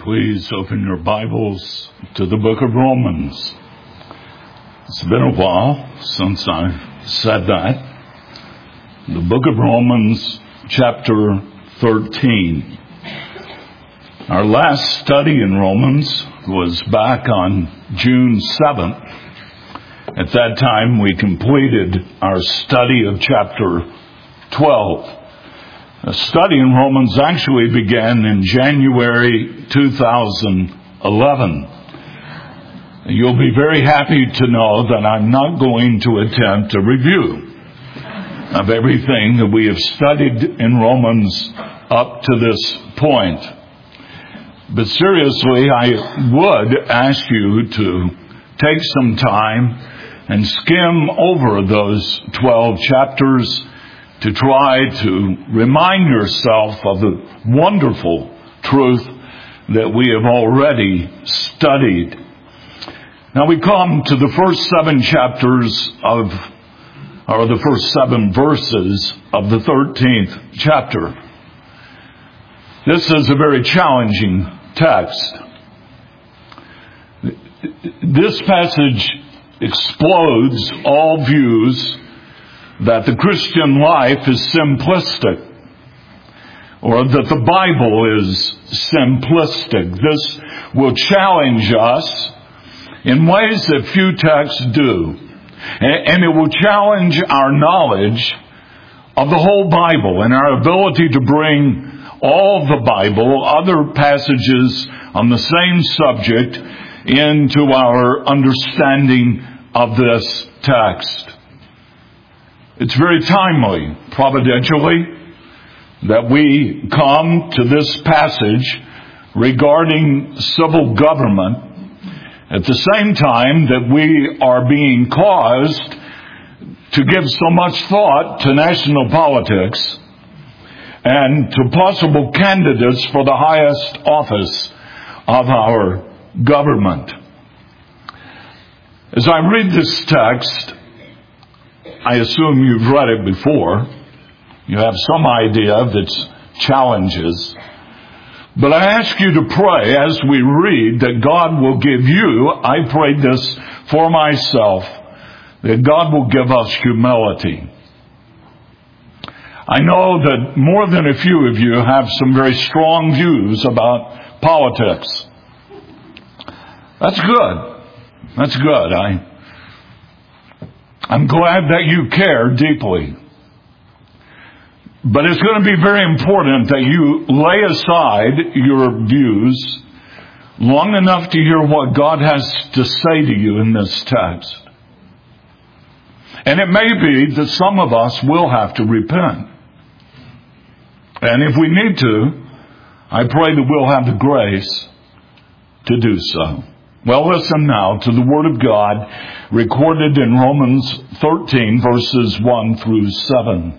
Please open your Bibles to the book of Romans. It's been a while since I've said that. The book of Romans, chapter 13. Our last study in Romans was back on June 7th. At that time, we completed our study of chapter 12. The study in Romans actually began in January 2011. You'll be very happy to know that I'm not going to attempt a review of everything that we have studied in Romans up to this point. But seriously, I would ask you to take some time and skim over those 12 chapters to try to remind yourself of the wonderful truth that we have already studied. Now we come to the first 7 chapters or the first 7 verses of the 13th chapter. This is a very challenging text. This passage explodes all views that the Christian life is simplistic, or that the Bible is simplistic. This will challenge us in ways that few texts do. And it will challenge our knowledge of the whole Bible and our ability to bring all the Bible, other passages on the same subject, into our understanding of this text. It's very timely, providentially, that we come to this passage regarding civil government at the same time that we are being caused to give so much thought to national politics and to possible candidates for the highest office of our government. As I read this text, I assume you've read it before. You have some idea of its challenges. But I ask you to pray as we read that God will give you, I pray this for myself, that God will give us humility. I know that more than a few of you have some very strong views about politics. That's good. That's good. I'm glad that you care deeply. But it's going to be very important that you lay aside your views long enough to hear what God has to say to you in this text. And it may be that some of us will have to repent. And if we need to, I pray that we'll have the grace to do so. Well, listen now to the Word of God recorded in Romans 13, verses 1 through 7.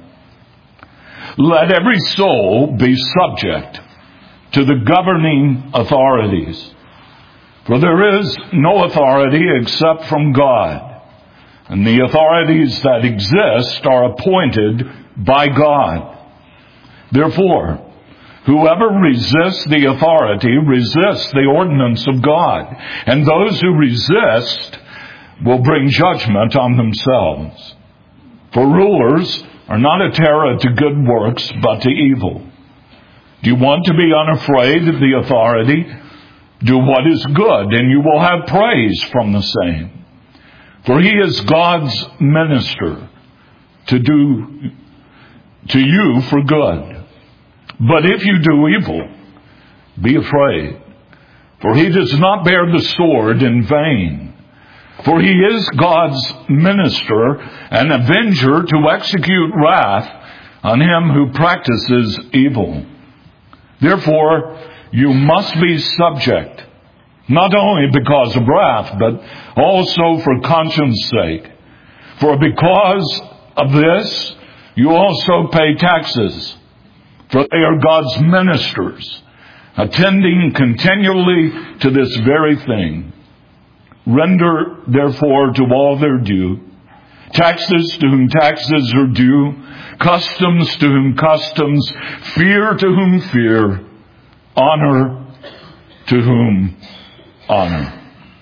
Let every soul be subject to the governing authorities, for there is no authority except from God, and the authorities that exist are appointed by God. Therefore, whoever resists the authority resists the ordinance of God, and those who resist will bring judgment on themselves. For rulers are not a terror to good works, but to evil. Do you want to be unafraid of the authority? Do what is good, and you will have praise from the same. For he is God's minister to do to you for good. But if you do evil, be afraid, for he does not bear the sword in vain. For he is God's minister, an avenger to execute wrath on him who practices evil. Therefore, you must be subject, not only because of wrath, but also for conscience sake. For because of this, you also pay taxes. For they are God's ministers, attending continually to this very thing. Render, therefore, to all their due, taxes to whom taxes are due, customs to whom customs, fear to whom fear, honor to whom honor.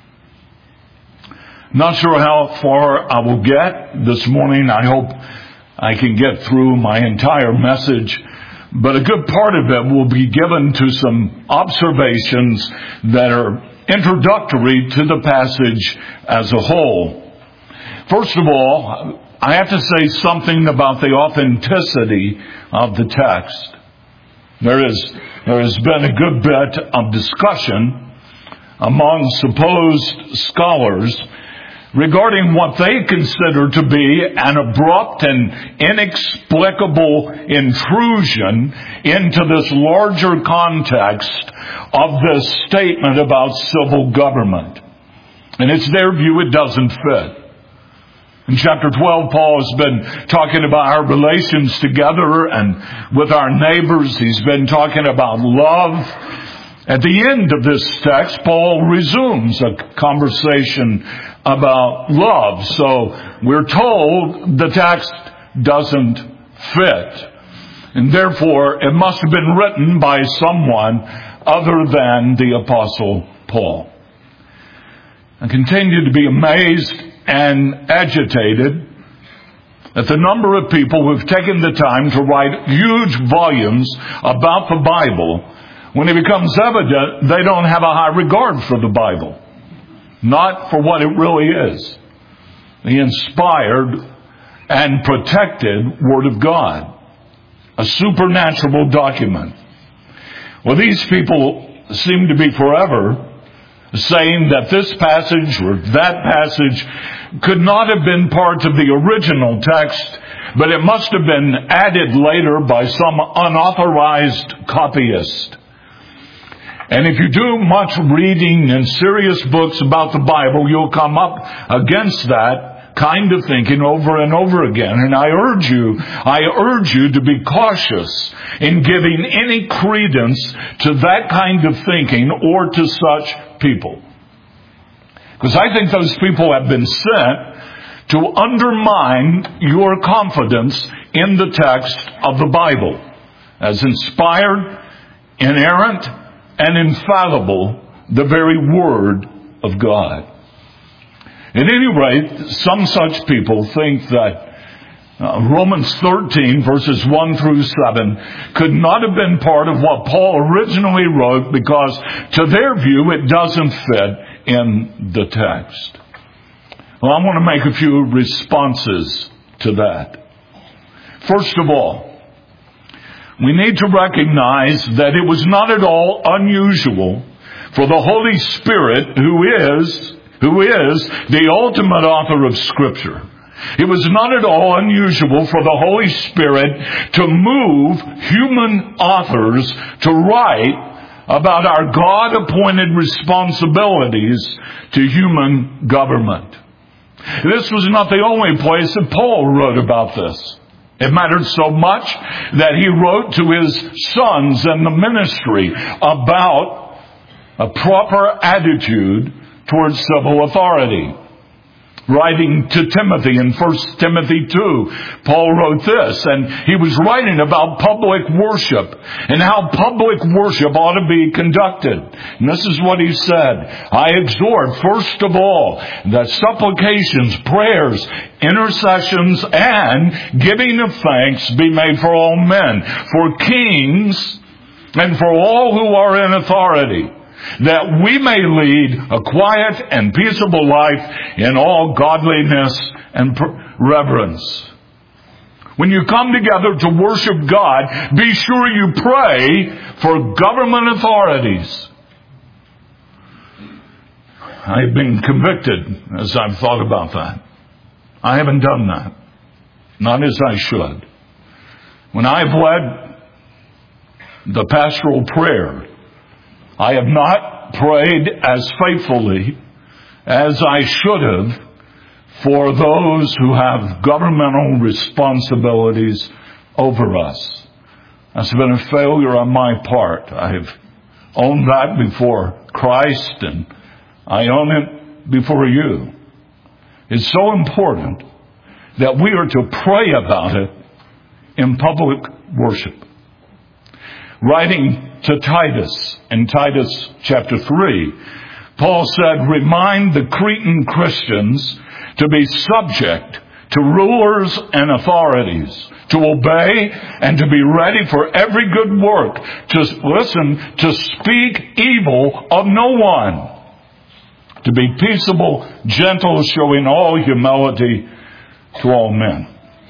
Not sure how far I will get this morning. I hope I can get through my entire message, but a good part of it will be given to some observations that are introductory to the passage as a whole. First of all, I have to say something about the authenticity of the text. There has been a good bit of discussion among supposed scholars regarding what they consider to be an abrupt and inexplicable intrusion into this larger context of this statement about civil government. And it's their view it doesn't fit. In chapter 12, Paul has been talking about our relations together and with our neighbors. He's been talking about love. At the end of this text, Paul resumes a conversation about love. So we're told the text doesn't fit. And therefore, it must have been written by someone other than the Apostle Paul. I continue to be amazed and agitated at the number of people who have taken the time to write huge volumes about the Bible when it becomes evident they don't have a high regard for the Bible. Not for what it really is. The inspired and protected Word of God. A supernatural document. Well, these people seem to be forever saying that this passage or that passage could not have been part of the original text, but it must have been added later by some unauthorized copyist. And if you do much reading in serious books about the Bible, you'll come up against that kind of thinking over and over again. And I urge you to be cautious in giving any credence to that kind of thinking or to such people. Because I think those people have been sent to undermine your confidence in the text of the Bible as inspired, inerrant, and infallible, the very Word of God. At any rate, some such people think that Romans 13, verses 1 through 7, could not have been part of what Paul originally wrote because, to their view, it doesn't fit in the text. Well, I want to make a few responses to that. First of all, we need to recognize that it was not at all unusual for the Holy Spirit, who is the ultimate author of Scripture. It was not at all unusual for the Holy Spirit to move human authors to write about our God-appointed responsibilities to human government. This was not the only place that Paul wrote about this. It mattered so much that he wrote to his sons in the ministry about a proper attitude towards civil authority. Writing to Timothy in 1 Timothy 2, Paul wrote this, and he was writing about public worship and how public worship ought to be conducted. And this is what he said: I exhort, first of all, that supplications, prayers, intercessions, and giving of thanks be made for all men, for kings, and for all who are in authority, that we may lead a quiet and peaceable life in all godliness and reverence. When you come together to worship God, be sure you pray for government authorities. I've been convicted as I've thought about that. I haven't done that. Not as I should. When I've led the pastoral prayer, I have not prayed as faithfully as I should have for those who have governmental responsibilities over us. That's been a failure on my part. I have owned that before Christ, and I own it before you. It's so important that we are to pray about it in public worship. Writing to Titus in Titus chapter 3. Paul said, remind the Cretan Christians to be subject to rulers and authorities, to obey and to be ready for every good work, to speak evil of no one, to be peaceable, gentle, showing all humility to all men.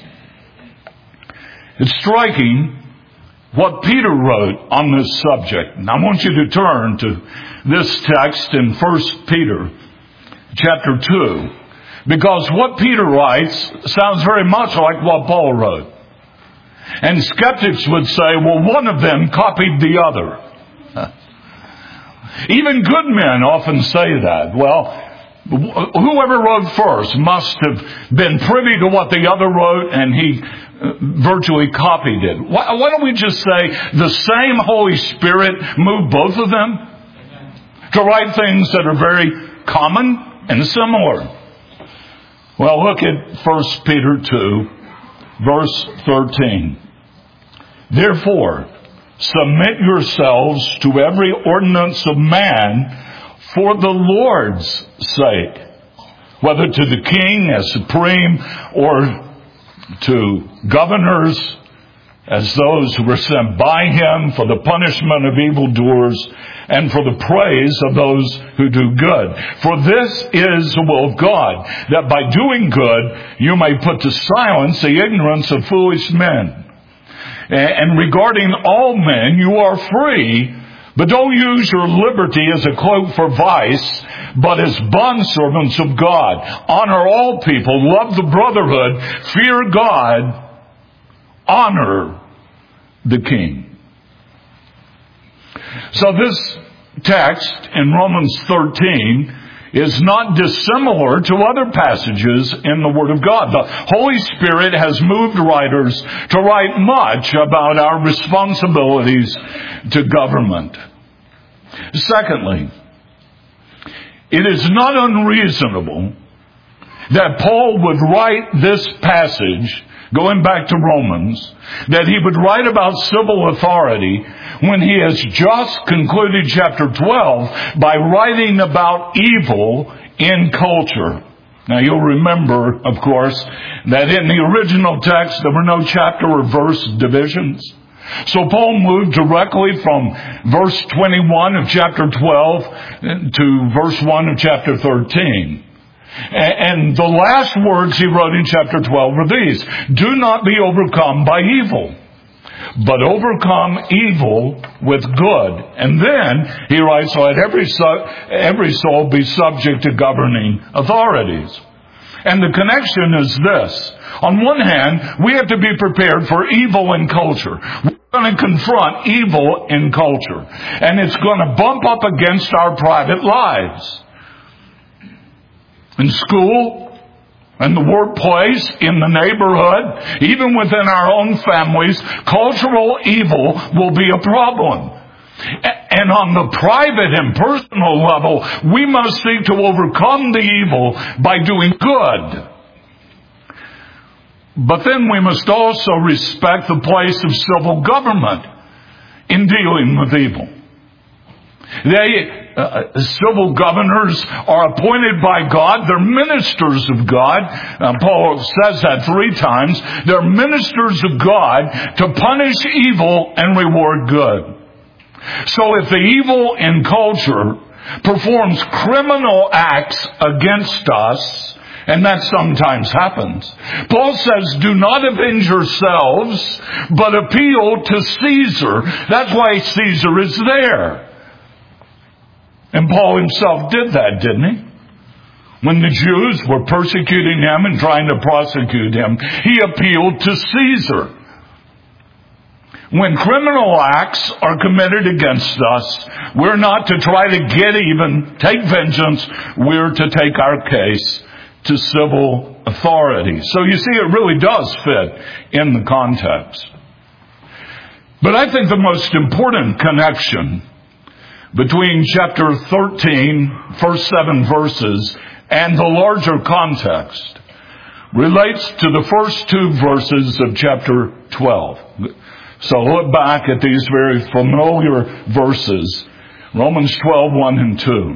It's striking what Peter wrote on this subject. And I want you to turn to this text in 1 Peter chapter 2, because what Peter writes sounds very much like what Paul wrote. And skeptics would say, well, one of them copied the other. Even good men often say that. Well, whoever wrote first must have been privy to what the other wrote, and he virtually copied it. Why don't we just say the same Holy Spirit moved both of them to write things that are very common and similar? Well, look at 1 Peter 2, verse 13. Therefore, submit yourselves to every ordinance of man for the Lord's sake, whether to the king as supreme or to governors as those who were sent by him for the punishment of evildoers and for the praise of those who do good. For this is the will of God, that by doing good you may put to silence the ignorance of foolish men. And regarding all men, you are free, but don't use your liberty as a cloak for vice, but as bondservants of God. Honor all people, love the brotherhood, fear God, honor the king. So this text in Romans 13 is not dissimilar to other passages in the Word of God. The Holy Spirit has moved writers to write much about our responsibilities to government. Secondly, it is not unreasonable that Paul would write this passage, going back to Romans, that he would write about civil authority when he has just concluded chapter 12 by writing about evil in culture. Now you'll remember, of course, that in the original text there were no chapter or verse divisions. So Paul moved directly from verse 21 of chapter 12 to verse 1 of chapter 13. And the last words he wrote in chapter 12 were these: do not be overcome by evil, but overcome evil with good. And then he writes, let every soul be subject to governing authorities. And the connection is this. On one hand, we have to be prepared for evil in culture. We're going to confront evil in culture. And it's going to bump up against our private lives. In school, in the workplace, in the neighborhood, even within our own families, cultural evil will be a problem. And on the private and personal level, we must seek to overcome the evil by doing good. But then we must also respect the place of civil government in dealing with evil. Civil governors are appointed by God. They're ministers of God. Paul says that 3 times. They're ministers of God to punish evil and reward good. So if the evil in culture performs criminal acts against us, and that sometimes happens, Paul says, do not avenge yourselves, but appeal to Caesar. That's why Caesar is there. And Paul himself did that, didn't he? When the Jews were persecuting him and trying to prosecute him, he appealed to Caesar. When criminal acts are committed against us, we're not to try to get even, take vengeance. We're to take our case to civil authority. So you see, it really does fit in the context. But I think the most important connection between chapter 13, first 7 verses, and the larger context relates to the first 2 verses of chapter 12. So look back at these very familiar verses. Romans 12:1 and 2.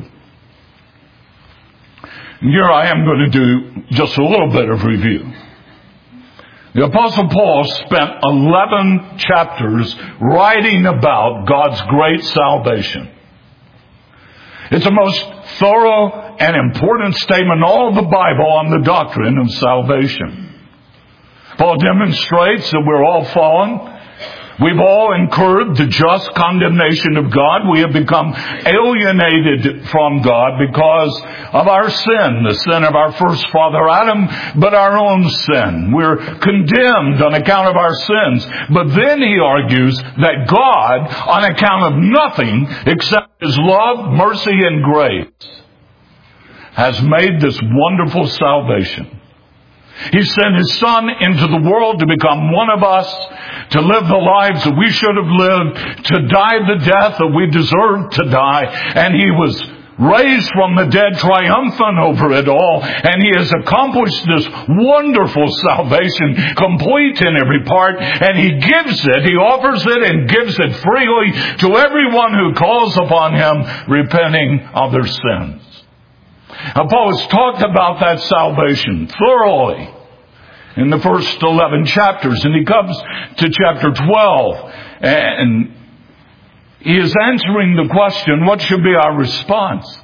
And here I am going to do just a little bit of review. The Apostle Paul spent 11 chapters writing about God's great salvation. It's the most thorough and important statement in all of the Bible on the doctrine of salvation. Paul demonstrates that we're all fallen. We've all incurred the just condemnation of God. We have become alienated from God because of our sin, the sin of our first father Adam, but our own sin. We're condemned on account of our sins. But then he argues that God, on account of nothing except His love, mercy, and grace, has made this wonderful salvation. He sent His Son into the world to become one of us, to live the lives that we should have lived, to die the death that we deserved to die. And He was raised from the dead, triumphant over it all. And He has accomplished this wonderful salvation, complete in every part. And He gives it, He offers it and gives it freely to everyone who calls upon Him, repenting of their sins. Now, Paul has talked about that salvation thoroughly in the first 11 chapters. And he comes to chapter 12. And he is answering the question, what should be our response?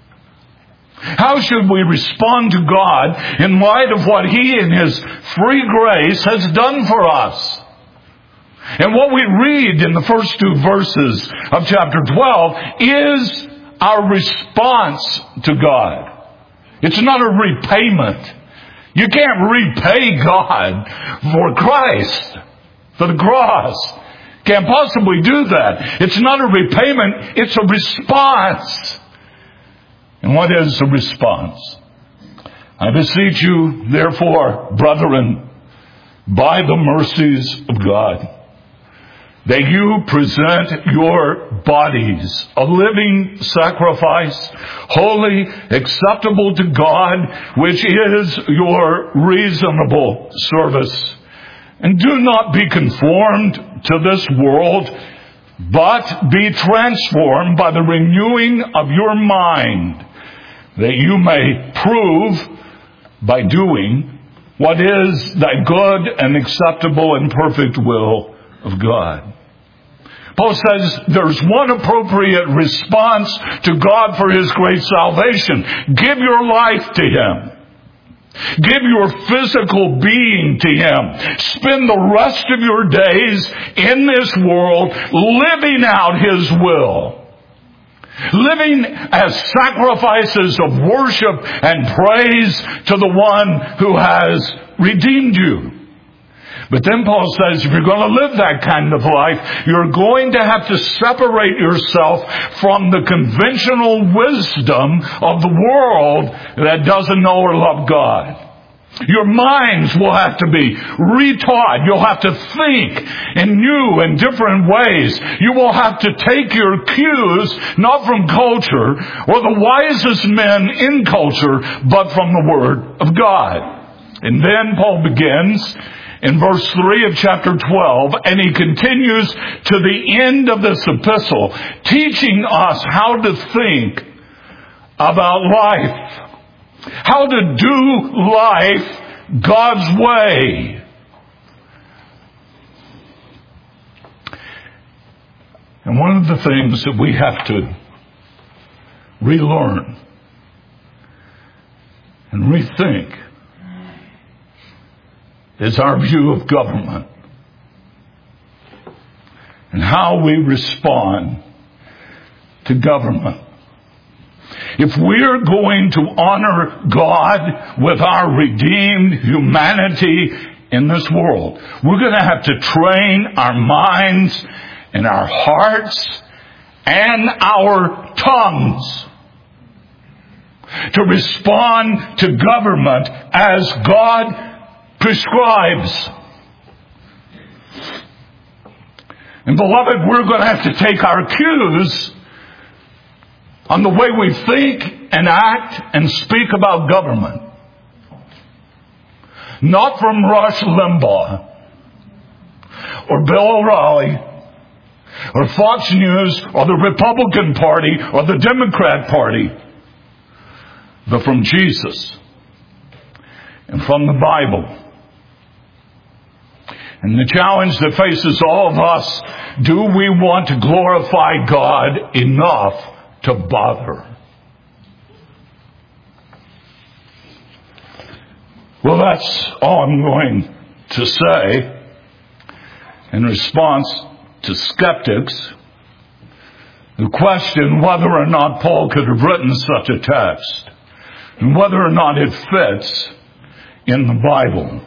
How should we respond to God in light of what He in His free grace has done for us? And what we read in the first 2 verses of chapter 12 is our response to God. It's not a repayment. You can't repay God for Christ, for the cross. Can't possibly do that. It's not a repayment, it's a response. And what is the response? I beseech you, therefore, brethren, by the mercies of God, that you present your bodies a living sacrifice, holy, acceptable to God, which is your reasonable service. And do not be conformed to this world, but be transformed by the renewing of your mind, that you may prove by doing what is that good and acceptable and perfect will of God. Paul says there's one appropriate response to God for His great salvation. Give your life to Him. Give your physical being to Him. Spend the rest of your days in this world living out His will. Living as sacrifices of worship and praise to the one who has redeemed you. But then Paul says, if you're going to live that kind of life, you're going to have to separate yourself from the conventional wisdom of the world that doesn't know or love God. Your minds will have to be retaught. You'll have to think in new and different ways. You will have to take your cues not from culture or the wisest men in culture, but from the Word of God. And then Paul begins in verse 3 of chapter 12, and he continues to the end of this epistle, teaching us how to think about life, how to do life God's way. And one of the things that we have to relearn and rethink is our view of government and how we respond to government. If we're going to honor God with our redeemed humanity in this world, we're going to have to train our minds and our hearts and our tongues to respond to government as God prescribes. And beloved, we're going to have to take our cues on the way we think and act and speak about government. Not from Rush Limbaugh or Bill O'Reilly or Fox News or the Republican Party or the Democrat Party, but from Jesus and from the Bible. And the challenge that faces all of us, do we want to glorify God enough to bother? Well, that's all I'm going to say in response to skeptics who question whether or not Paul could have written such a text and whether or not it fits in the Bible.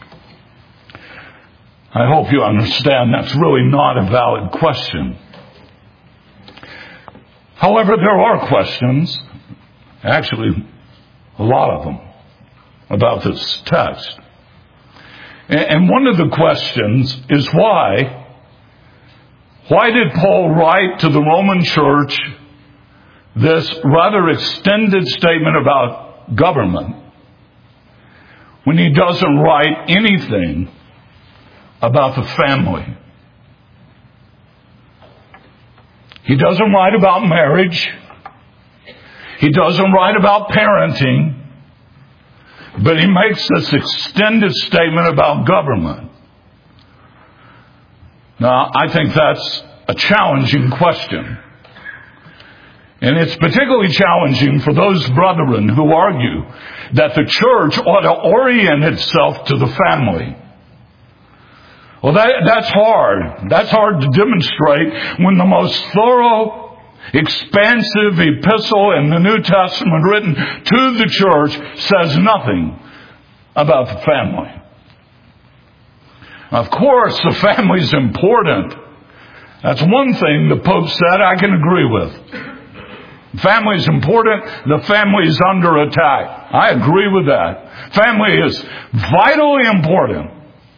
I hope you understand that's really not a valid question. However, there are questions, actually a lot of them, about this text. And one of the questions is why? Why did Paul write to the Roman church this rather extended statement about government when he doesn't write anything about the family? He doesn't write about marriage. He doesn't write about parenting. But he makes this extended statement about government. Now, I think that's a challenging question. And it's particularly challenging for those brethren who argue that the church ought to orient itself to the family. Well, that's hard. That's hard to demonstrate when the most thorough, expansive epistle in the New Testament written to the church says nothing about the family. Of course, the family is important. That's one thing the Pope said I can agree with. Family is important. The family is under attack. I agree with that. Family is vitally important.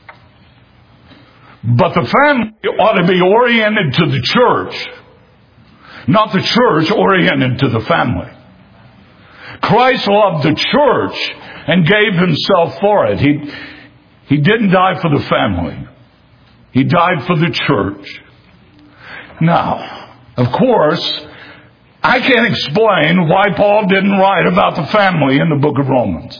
But the family ought to be oriented to the church, not the church oriented to the family. Christ loved the church and gave himself for it. He didn't die for the family. He died for the church. Now, of course, I can't explain why Paul didn't write about the family in the book of Romans.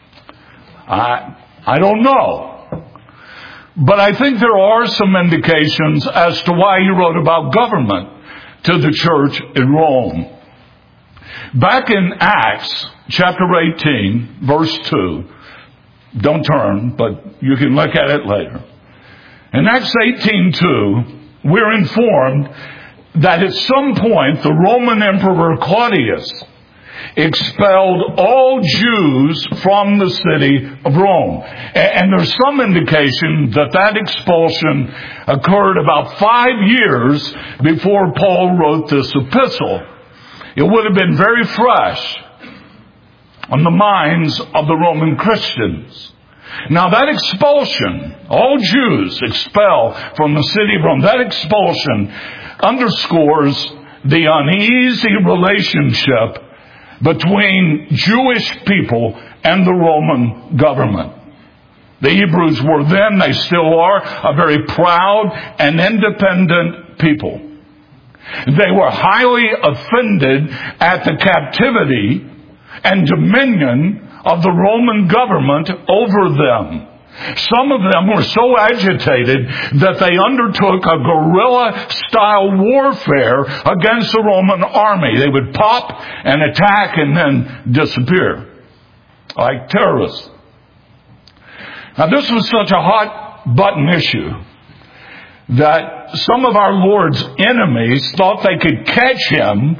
I don't know. But I think there are some indications as to why he wrote about government to the church in Rome. Back in Acts chapter 18, verse 2, don't turn, but you can look at it later. In Acts 18:2, we're informed that at some point the Roman Emperor Claudius expelled all Jews from the city of Rome. And there's some indication that that expulsion occurred about 5 years before Paul wrote this epistle. It would have been very fresh on the minds of the Roman Christians. Now that expulsion, all Jews expelled from the city of Rome, that expulsion underscores the uneasy relationship between Jewish people and the Roman government. The Hebrews were then, they still are, a very proud and independent people. They were highly offended at the captivity and dominion of the Roman government over them. Some of them were so agitated that they undertook a guerrilla-style warfare against the Roman army. They would pop and attack and then disappear, like terrorists. Now, this was such a hot-button issue that some of our Lord's enemies thought they could catch him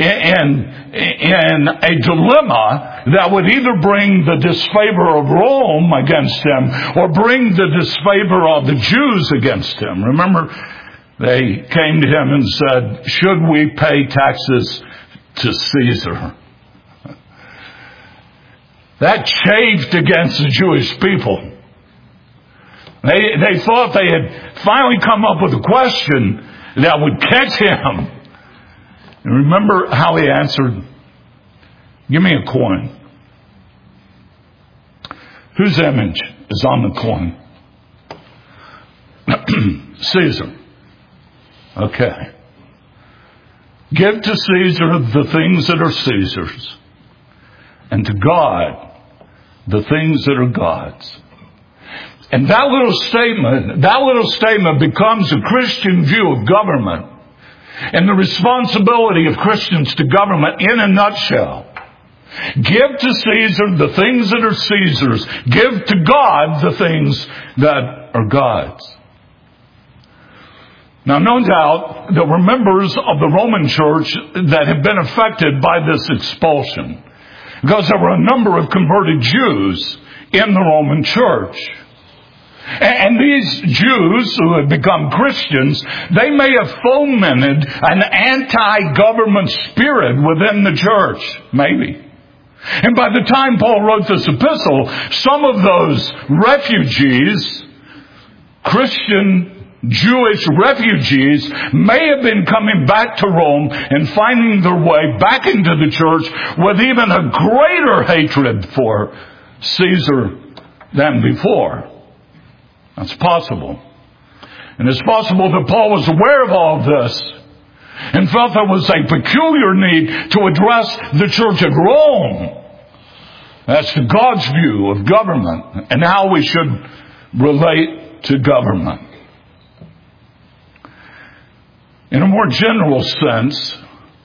in a dilemma that would either bring the disfavor of Rome against him or bring the disfavor of the Jews against him. Remember, they came to him and said, "Should we pay taxes to Caesar?" That chafed against the Jewish people. They thought they had finally come up with a question that would catch him. And remember how he answered, "Give me a coin." Whose image is on the coin? Caesar. Okay. Give to Caesar the things that are Caesar's, and to God the things that are God's. And that little statement becomes a Christian view of government and the responsibility of Christians to government in a nutshell. Give to Caesar the things that are Caesar's. Give to God the things that are God's. Now, no doubt there were members of the Roman church that had been affected by this expulsion, because there were a number of converted Jews in the Roman church. And these Jews who had become Christians, they may have fomented an anti-government spirit within the church, maybe. And by the time Paul wrote this epistle, some of those refugees, Christian Jewish refugees, may have been coming back to Rome and finding their way back into the church with even a greater hatred for Caesar than before. That's possible. And it's possible that Paul was aware of all of this and felt there was a peculiar need to address the church at Rome. That's God's view of government and how we should relate to government. In a more general sense,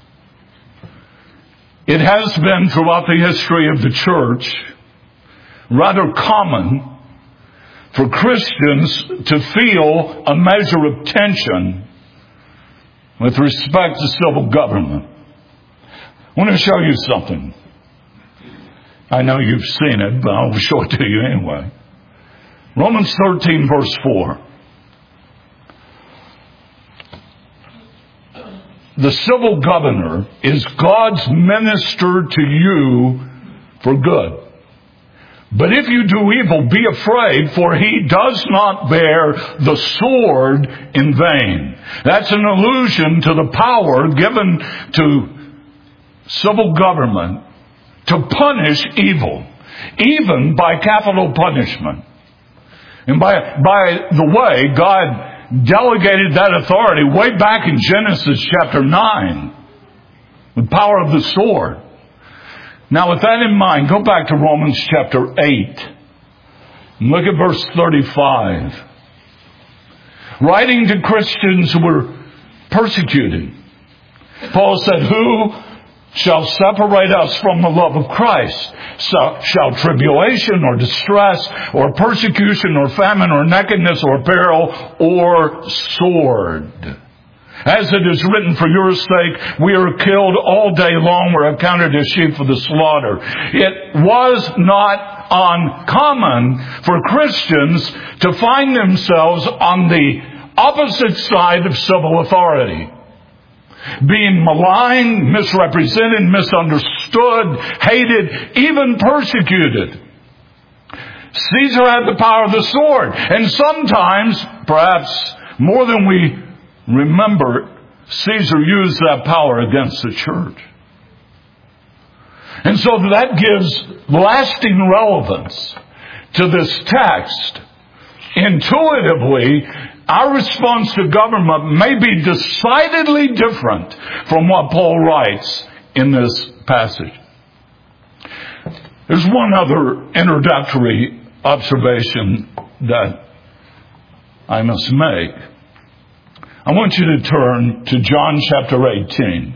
it has been throughout the history of the church rather common for Christians to feel a measure of tension with respect to civil government. I want to show you something. I know you've seen it, but I'll show it to you anyway. Romans 13, verse 4. The civil governor is God's minister to you for good. But if you do evil, be afraid, for he does not bear the sword in vain. That's an allusion to the power given to civil government to punish evil, even by capital punishment. And by the way, God delegated that authority way back in Genesis chapter 9, the power of the sword. Now, with that in mind, go back to Romans chapter 8 and look at verse 35. Writing to Christians who were persecuted, Paul said, "Who shall separate us from the love of Christ? Shall tribulation or distress or persecution or famine or nakedness or peril or sword? As it is written, for your sake we are killed all day long, we're accounted as sheep for the slaughter." It was not uncommon for Christians to find themselves on the opposite side of civil authority, being maligned, misrepresented, misunderstood, hated, even persecuted. Caesar had the power of the sword, and sometimes, perhaps more than we remember, Caesar used that power against the church. And so that gives lasting relevance to this text. Intuitively, our response to government may be decidedly different from what Paul writes in this passage. There's one other introductory observation that I must make. I want you to turn to John chapter 18.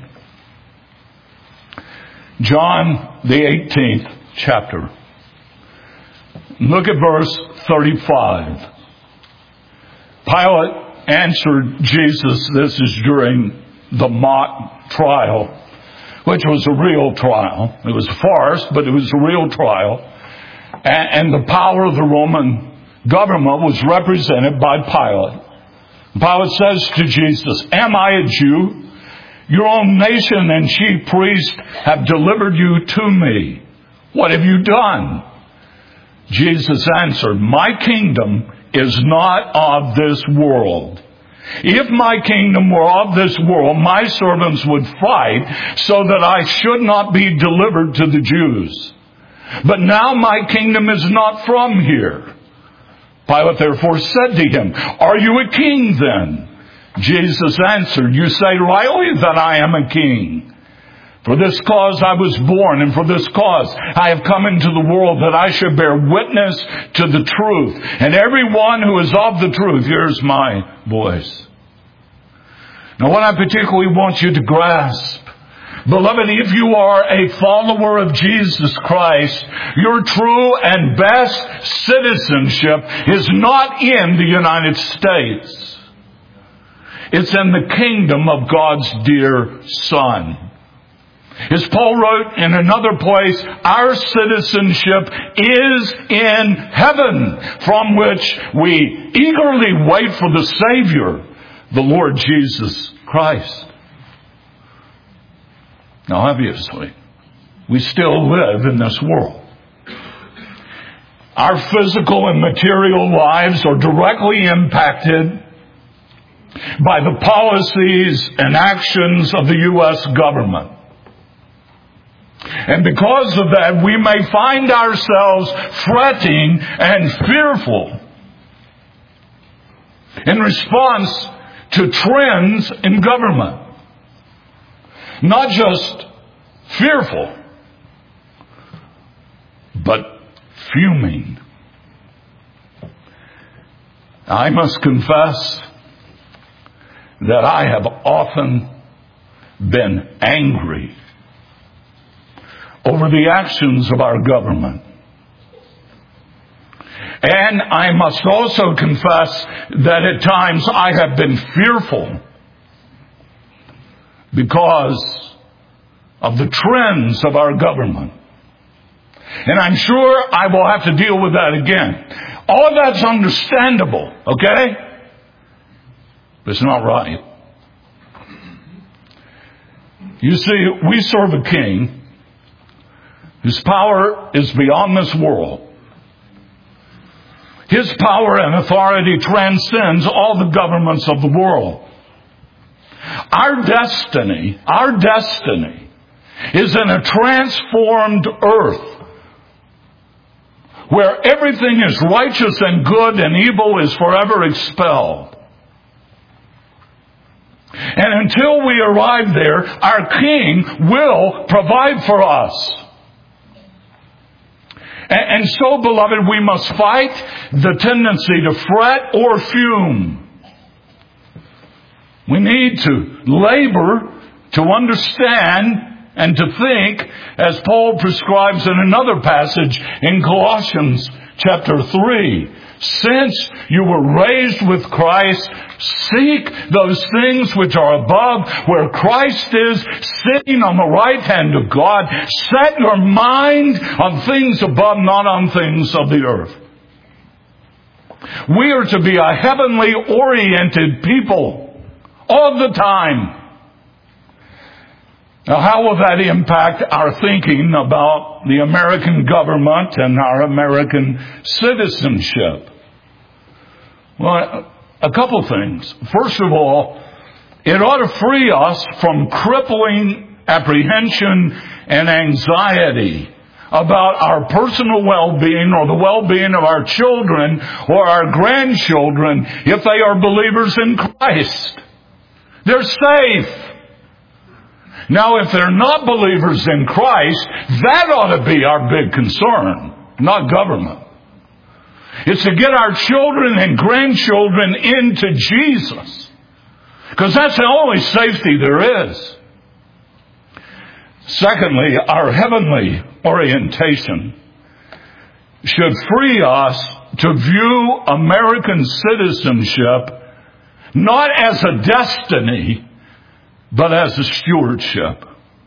John, the 18th chapter. Look at verse 35. Pilate answered Jesus, this is during the mock trial, which was a real trial. It was a farce, but it was a real trial. And the power of the Roman government was represented by Pilate. Pilate says to Jesus, "Am I a Jew? Your own nation and chief priests have delivered you to me. What have you done?" Jesus answered, "My kingdom is not of this world. If my kingdom were of this world, my servants would fight so that I should not be delivered to the Jews. But now my kingdom is not from here." Pilate therefore said to him, "Are you a king then?" Jesus answered, "You say rightly that I am a king. For this cause I was born, and for this cause I have come into the world, that I should bear witness to the truth. And everyone who is of the truth hears my voice." Now, what I particularly want you to grasp, beloved, if you are a follower of Jesus Christ, your true and best citizenship is not in the United States. It's in the kingdom of God's dear Son. As Paul wrote in another place, our citizenship is in heaven, from which we eagerly wait for the Savior, the Lord Jesus Christ. Now, obviously, we still live in this world. Our physical and material lives are directly impacted by the policies and actions of the U.S. government. And because of that, we may find ourselves fretting and fearful in response to trends in government. Not just fearful, but fuming. I must confess that I have often been angry over the actions of our government. And I must also confess that at times I have been fearful because of the trends of our government. And I'm sure I will have to deal with that again. All of that's understandable, okay? But it's not right. You see, we serve a king whose power is beyond this world. His power and authority transcends all the governments of the world. Our destiny is in a transformed earth where everything is righteous and good and evil is forever expelled. And until we arrive there, our King will provide for us. And so, beloved, we must fight the tendency to fret or fume. We need to labor to understand and to think, as Paul prescribes in another passage in Colossians chapter 3. Since you were raised with Christ, seek those things which are above, where Christ is, sitting on the right hand of God. Set your mind on things above, not on things of the earth. We are to be a heavenly oriented people all the time. Now, how will that impact our thinking about the American government and our American citizenship? Well, a couple things. First of all, it ought to free us from crippling apprehension and anxiety about our personal well-being or the well-being of our children or our grandchildren if they are believers in Christ. They're safe. Now, if they're not believers in Christ, that ought to be our big concern, not government. It's to get our children and grandchildren into Jesus, because that's the only safety there is. Secondly, our heavenly orientation should free us to view American citizenship not as a destiny, but as a stewardship.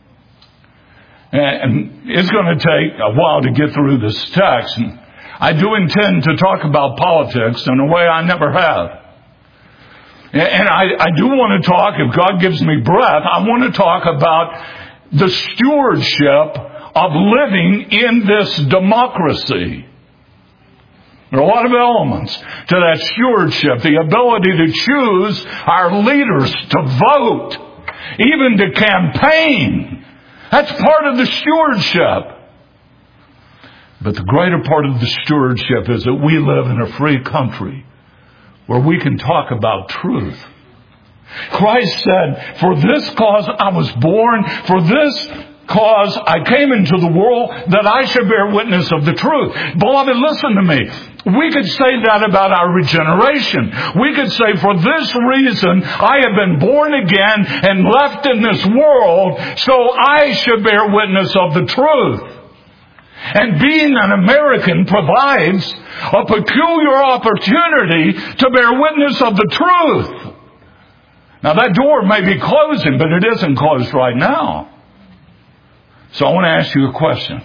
And it's going to take a while to get through this text. And I do intend to talk about politics in a way I never have. And I do want to talk, if God gives me breath, I want to talk about the stewardship of living in this democracy. There are a lot of elements to that stewardship. The ability to choose our leaders, to vote, even to campaign. That's part of the stewardship. But the greater part of the stewardship is that we live in a free country where we can talk about truth. Christ said, for this cause I was born, for this cause I came into the world, that I should bear witness of the truth. Beloved, listen to me. We could say that about our regeneration. We could say, for this reason, I have been born again and left in this world, so I should bear witness of the truth. And being an American provides a peculiar opportunity to bear witness of the truth. Now that door may be closing, but it isn't closed right now. So I want to ask you a question.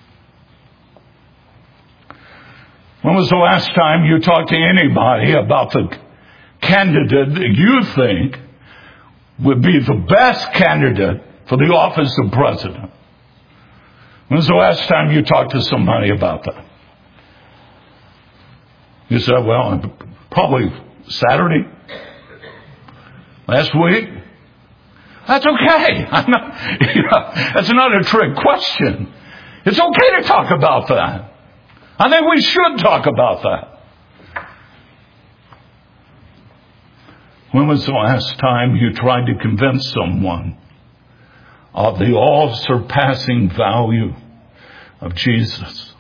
When was the last time you talked to anybody about the candidate that you think would be the best candidate for the office of president? When was the last time you talked to somebody about that? You said, well, probably Saturday, last week. That's okay. That's not a trick question. It's okay to talk about that. I think we should talk about that. When was the last time you tried to convince someone of the all-surpassing value of Jesus?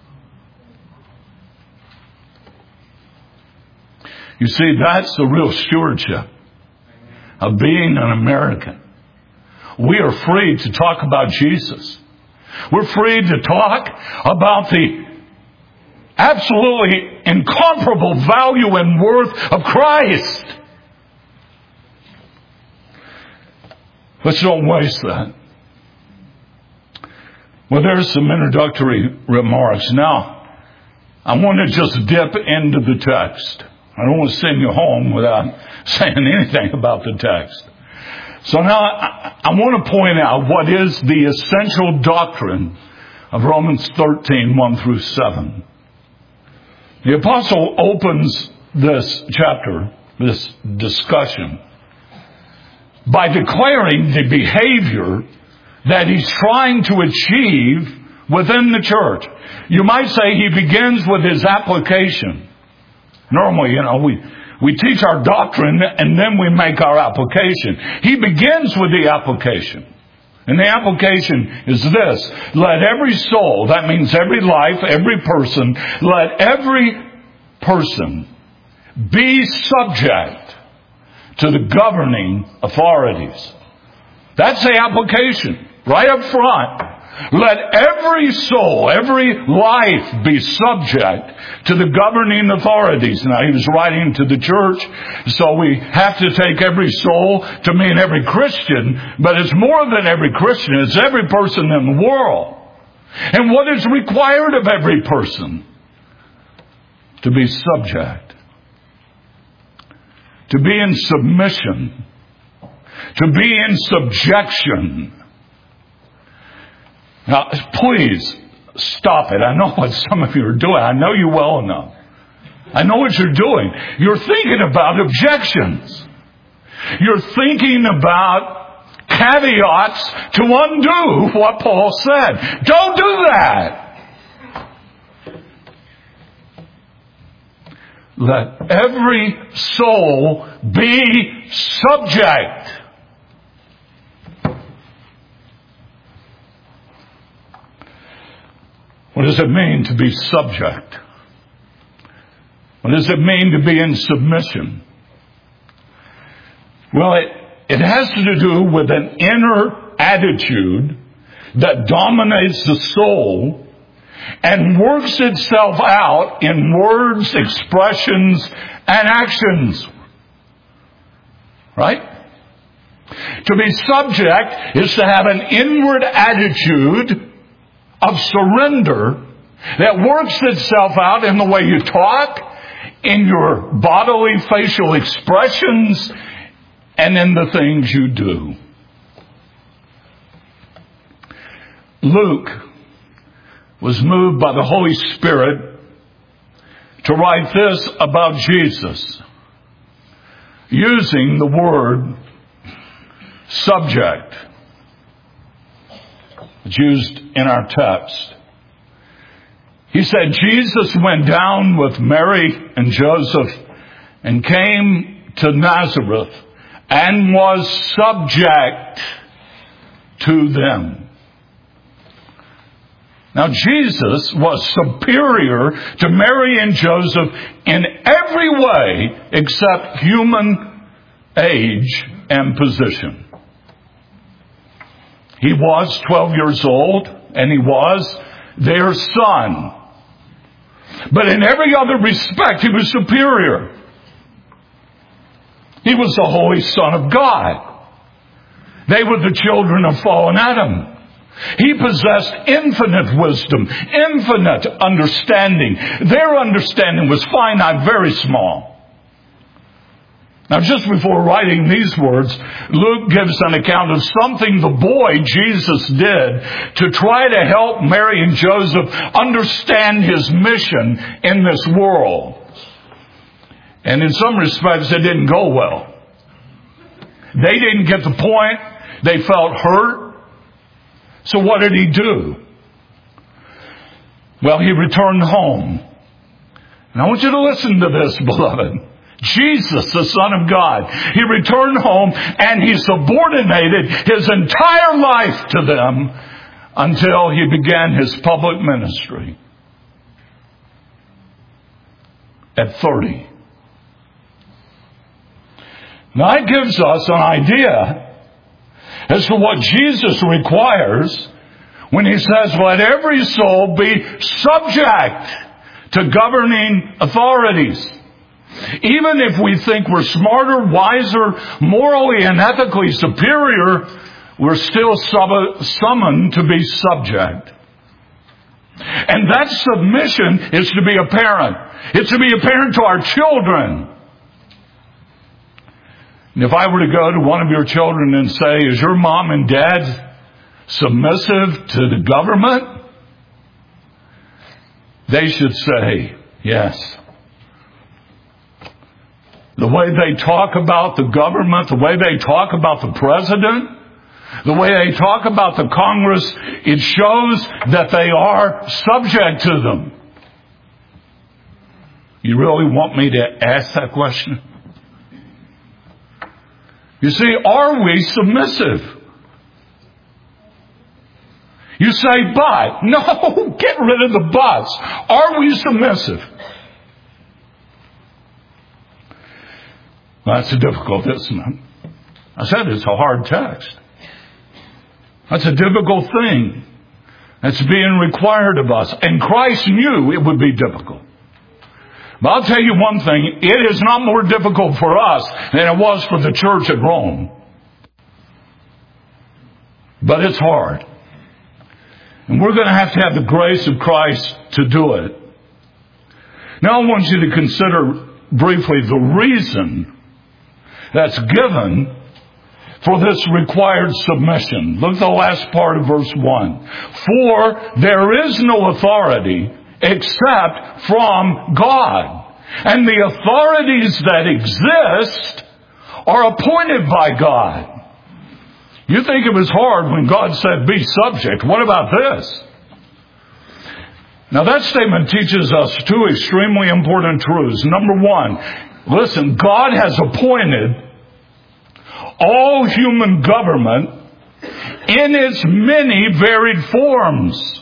You see, that's the real stewardship of being an American. We are free to talk about Jesus. We're free to talk about the absolutely incomparable value and worth of Christ. Let's don't waste that. Well, there's some introductory remarks. Now, I want to just dip into the text. I don't want to send you home without saying anything about the text. So now I want to point out what is the essential doctrine of Romans 13, 1 through 7. The apostle opens this chapter, this discussion, by declaring the behavior that he's trying to achieve within the church. You might say he begins with his application. Normally, we teach our doctrine and then we make our application. He begins with the application. And the application is this: let every soul, that means every life, every person, let every person be subject to the governing authorities. That's the application, right up front. Let every soul, every life be subject to the governing authorities. Now, he was writing to the church, so we have to take every soul to mean every Christian, but it's more than every Christian. It's every person in the world. And what is required of every person? To be subject. To be in submission. To be in subjection. Now, please stop it. I know what some of you are doing. I know you well enough. I know what you're doing. You're thinking about objections. You're thinking about caveats to undo what Paul said. Don't do that. Let every soul be subject. What does it mean to be subject? What does it mean to be in submission? Well, it has to do with an inner attitude that dominates the soul and works itself out in words, expressions, and actions. Right? To be subject is to have an inward attitude of surrender that works itself out in the way you talk, in your bodily facial expressions, and in the things you do. Luke was moved by the Holy Spirit to write this about Jesus, using the word subject. It's used in our text. He said Jesus went down with Mary and Joseph and came to Nazareth and was subject to them. Now Jesus was superior to Mary and Joseph in every way except human age and position. He was 12 years old and he was their son. But in every other respect, he was superior. He was the Holy Son of God. They were the children of fallen Adam. He possessed infinite wisdom, infinite understanding. Their understanding was finite, very small. Now, just before writing these words, Luke gives an account of something the boy Jesus did to try to help Mary and Joseph understand his mission in this world. And in some respects, it didn't go well. They didn't get the point. They felt hurt. So what did he do? Well, he returned home. And I want you to listen to this, beloved. Jesus, the Son of God, he returned home and he subordinated his entire life to them until he began his public ministry at 30. Now that gives us an idea as to what Jesus requires when he says, let every soul be subject to governing authorities. Even if we think we're smarter, wiser, morally and ethically superior, we're still summoned to be subject. And that submission is to be apparent. It's to be apparent to our children. And if I were to go to one of your children and say, is your mom and dad submissive to the government? They should say, yes. The way they talk about the government, the way they talk about the president, the way they talk about the Congress, it shows that they are subject to them. You really want me to ask that question? You see, are we submissive? You say, but. No, get rid of the buts. Are we submissive? Well, that's difficult, isn't it? I said it's a hard text. That's a difficult thing that's being required of us. And Christ knew it would be difficult. But I'll tell you one thing, it is not more difficult for us than it was for the church at Rome. But it's hard. And we're going to have the grace of Christ to do it. Now I want you to consider briefly the reason that's given for this required submission. Look at the last part of verse 1. For there is no authority except from God. And the authorities that exist are appointed by God. You think it was hard when God said, be subject. What about this? Now that statement teaches us two extremely important truths. Number one, listen, God has appointed all human government in its many varied forms.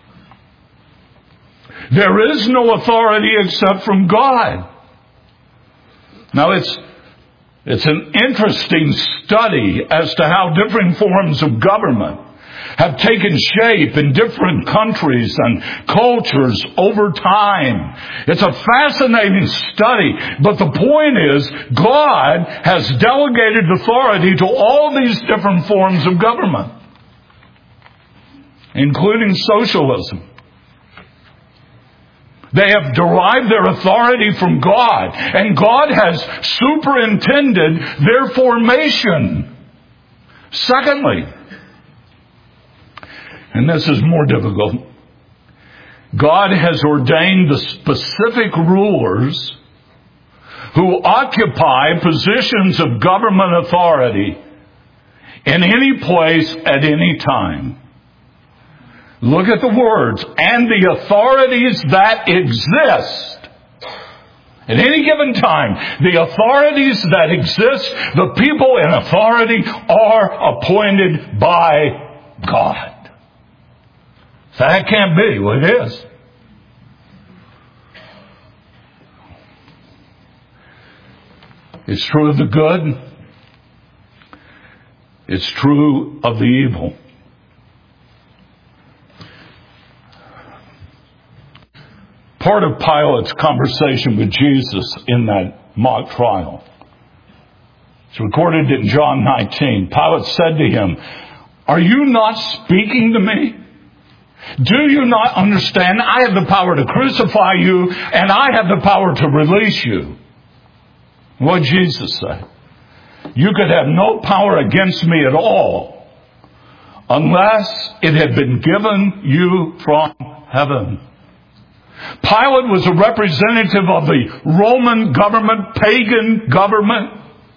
There is no authority except from God. Now it's an interesting study as to how different forms of government have taken shape in different countries and cultures over time. It's a fascinating study, but the point is, God has delegated authority to all these different forms of government, including socialism. They have derived their authority from God, and God has superintended their formation. Secondly, and this is more difficult, God has ordained the specific rulers who occupy positions of government authority in any place at any time. Look at the words. And the authorities that exist. At any given time, the authorities that exist, the people in authority are appointed by God. That can't be. Well, it is. It's true of the good. It's true of the evil. Part of Pilate's conversation with Jesus in that mock trial. It's recorded in John 19. Pilate said to him, "Are you not speaking to me? Do you not understand? I have the power to crucify you, and I have the power to release you." What did Jesus say? "You could have no power against me at all unless it had been given you from heaven." Pilate was a representative of the Roman government, pagan government,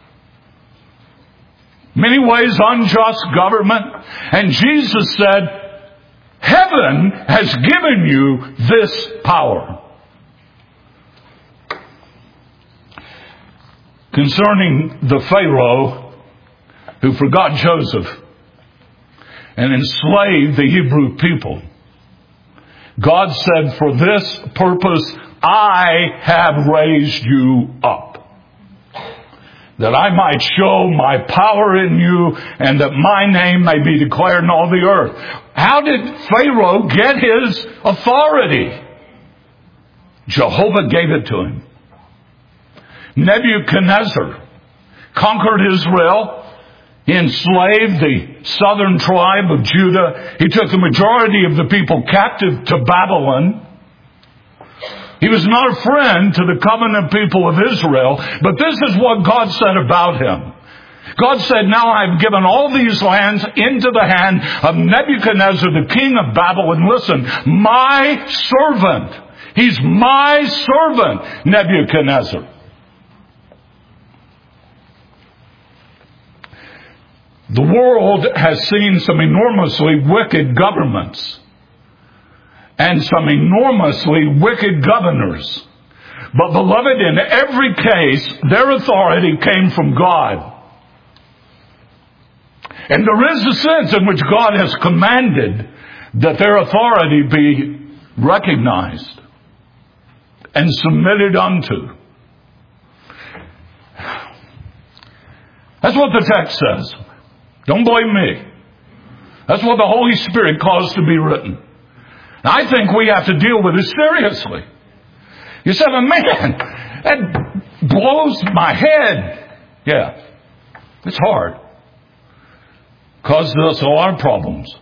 many ways unjust government. And Jesus said, "Heaven has given you this power." Concerning the Pharaoh who forgot Joseph and enslaved the Hebrew people, God said, "For this purpose I have raised you up, that I might show my power in you and that my name may be declared in all the earth." How did Pharaoh get his authority? Jehovah gave it to him. Nebuchadnezzar conquered Israel. He enslaved the southern tribe of Judah. He took the majority of the people captive to Babylon. He was not a friend to the covenant people of Israel, but this is what God said about him. God said, "Now I've given all these lands into the hand of Nebuchadnezzar, the king of Babylon." Listen, my servant. He's my servant, Nebuchadnezzar. The world has seen some enormously wicked governments and some enormously wicked governors. But beloved, in every case, their authority came from God. And there is a sense in which God has commanded that their authority be recognized and submitted unto. That's what the text says. Don't blame me. That's what the Holy Spirit caused to be written. And I think we have to deal with it seriously. You say, "Man, that blows my head." Yeah, it's hard. Causes us a lot of problems.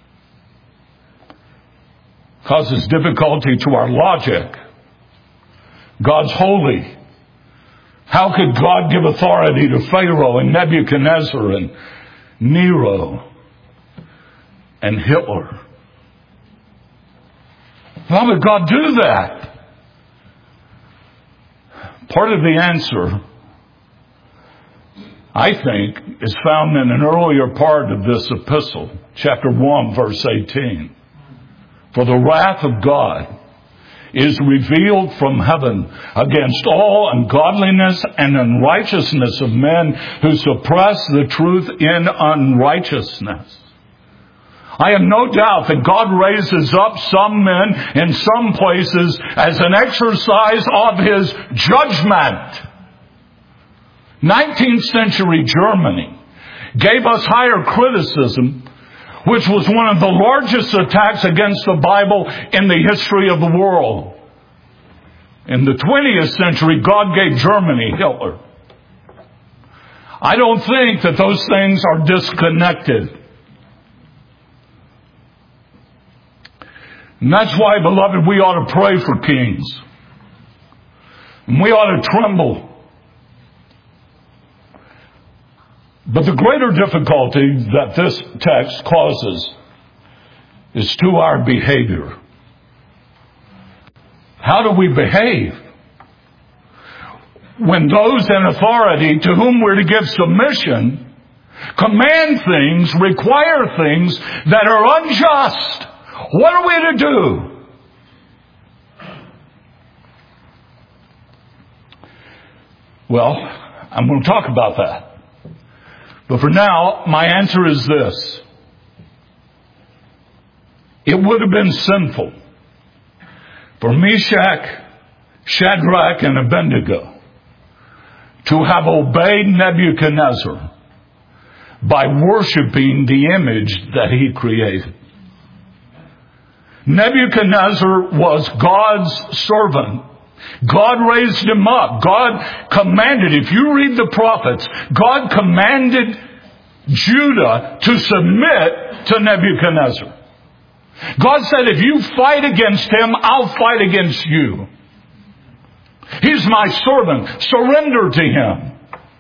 Causes difficulty to our logic. God's holy. How could God give authority to Pharaoh and Nebuchadnezzar and Nero and Hitler? How would God do that? Part of the answer, I think, is found in an earlier part of this epistle, chapter 1, verse 18. "For the wrath of God is revealed from heaven against all ungodliness and unrighteousness of men who suppress the truth in unrighteousness." I have no doubt that God raises up some men in some places as an exercise of His judgment. 19th century Germany gave us higher criticism, which was one of the largest attacks against the Bible in the history of the world. In the 20th century, God gave Germany Hitler. I don't think that those things are disconnected. And that's why, beloved, we ought to pray for kings. And we ought to tremble. But the greater difficulty that this text causes is to our behavior. How do we behave when those in authority to whom we're to give submission command things, require things that are unjust What are we to do? Well, I'm going to talk about that. But for now, my answer is this. It would have been sinful for Meshach, Shadrach, and Abednego to have obeyed Nebuchadnezzar by worshiping the image that he created. Nebuchadnezzar was God's servant. God raised him up. God commanded, if you read the prophets, God commanded Judah to submit to Nebuchadnezzar. God said, if you fight against him, I'll fight against you. He's my servant. Surrender to him.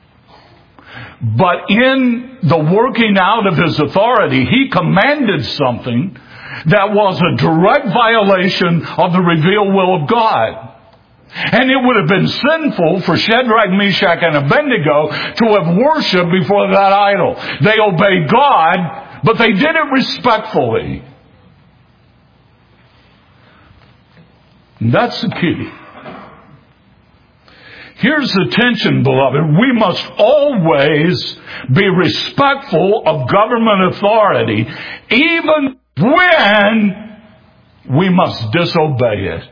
But in the working out of his authority, he commanded something that was a direct violation of the revealed will of God. And it would have been sinful for Shadrach, Meshach, and Abednego to have worshipped before that idol. They obeyed God, but they did it respectfully. And that's the key. Here's the tension, beloved. We must always be respectful of government authority, even when we must disobey it.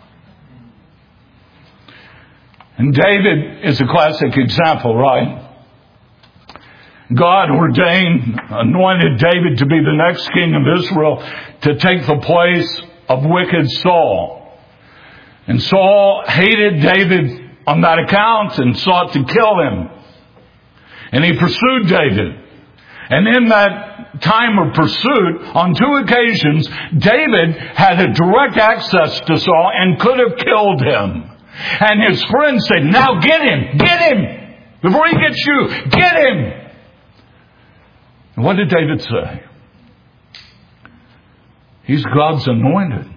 And David is a classic example, right? God ordained, anointed David to be the next king of Israel to take the place of wicked Saul. And Saul hated David on that account and sought to kill him. And he pursued David. And in that time of pursuit, on 2 occasions, David had a direct access to Saul and could have killed him. And his friends said, now get him! Before he gets you, get him! And what did David say? He's God's anointed.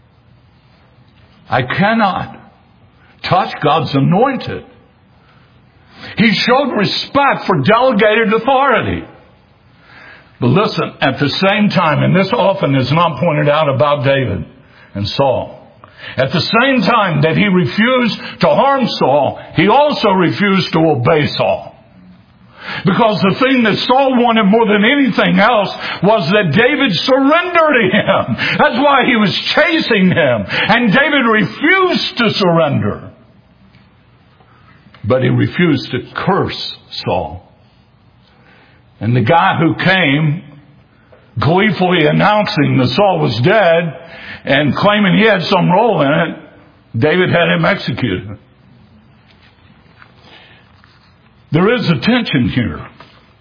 I cannot touch God's anointed. He showed respect for delegated authority. But listen, at the same time, and this often is not pointed out about David and Saul, at the same time that he refused to harm Saul, he also refused to obey Saul. Because the thing that Saul wanted more than anything else was that David surrender to him. That's why he was chasing him. And David refused to surrender. But he refused to curse Saul. And the guy who came gleefully announcing that Saul was dead and claiming he had some role in it, David had him executed. There is a tension here.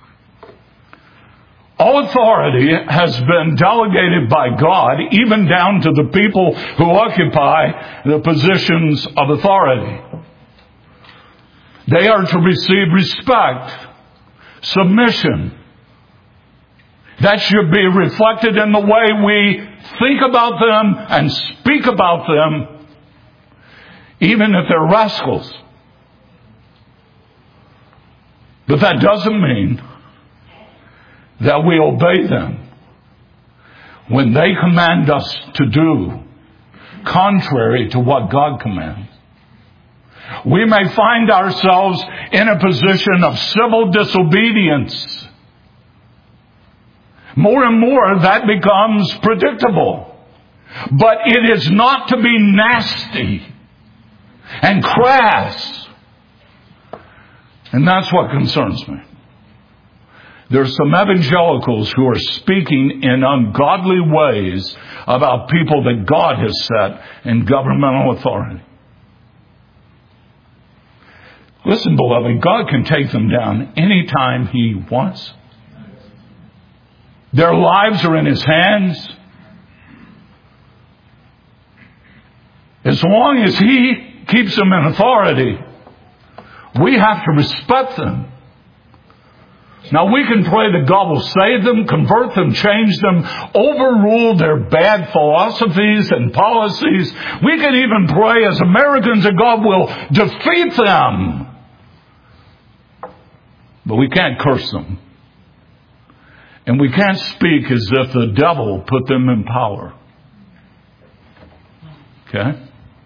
All authority has been delegated by God, even down to the people who occupy the positions of authority. They are to receive respect, submission. That should be reflected in the way we think about them and speak about them, even if they're rascals. But that doesn't mean that we obey them when they command us to do contrary to what God commands. We may find ourselves in a position of civil disobedience. More and more that becomes predictable. But it is not to be nasty and crass. And that's what concerns me. There's some evangelicals who are speaking in ungodly ways about people that God has set in governmental authority. Listen, beloved, God can take them down anytime He wants. Their lives are in His hands. As long as He keeps them in authority, we have to respect them. Now, we can pray that God will save them, convert them, change them, overrule their bad philosophies and policies. We can even pray as Americans that God will defeat them. But we can't curse them. And we can't speak as if the devil put them in power. Okay?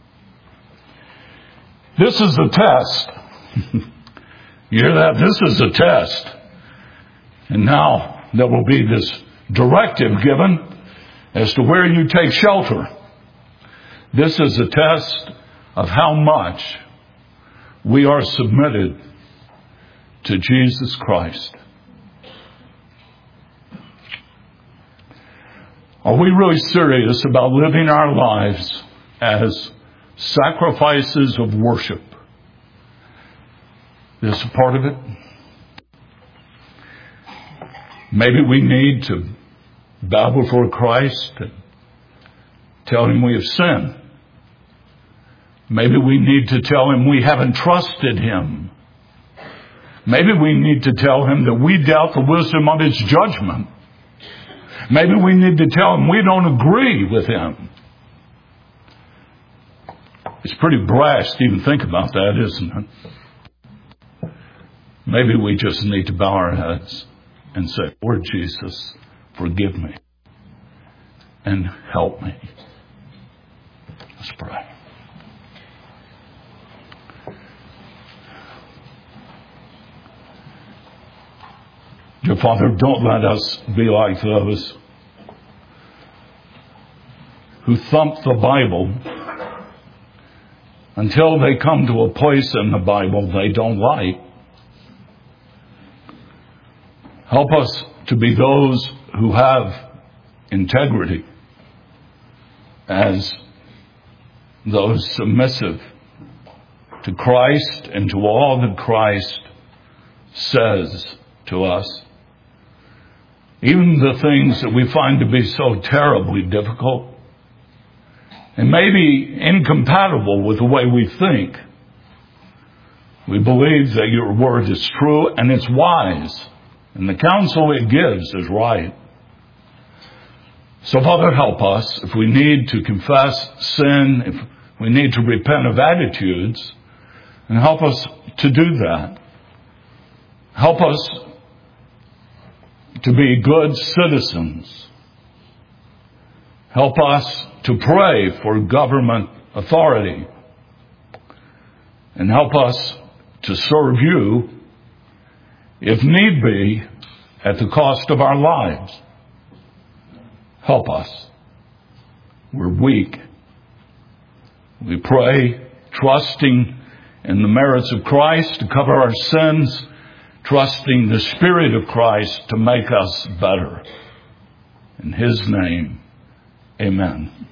This is the test. You hear that? This is a test. And now there will be this directive given as to where you take shelter. This is a test of how much we are submitted to Jesus Christ. Are we really serious about living our lives as sacrifices of worship? This is a part of it. Maybe we need to bow before Christ and tell Him we have sinned. Maybe we need to tell Him we haven't trusted Him. Maybe we need to tell Him that we doubt the wisdom of His judgment. Maybe we need to tell Him we don't agree with Him. It's pretty brash to even think about that, isn't it? Maybe we just need to bow our heads and say, Lord Jesus, forgive me and help me. Let's pray. Dear Father, don't let us be like those who thump the Bible until they come to a place in the Bible they don't like. Help us to be those who have integrity as those submissive to Christ and to all that Christ says to us. Even the things that we find to be so terribly difficult and maybe incompatible with the way we think. We believe that your word is true and it's wise. And the counsel it gives is right. So, Father, help us if we need to confess sin, if we need to repent of attitudes, and help us to do that. Help us to be good citizens. Help us to pray for government authority. And help us to serve you, if need be, at the cost of our lives. Help us. We're weak. We pray, trusting in the merits of Christ to cover our sins, trusting the Spirit of Christ to make us better. In His name, amen.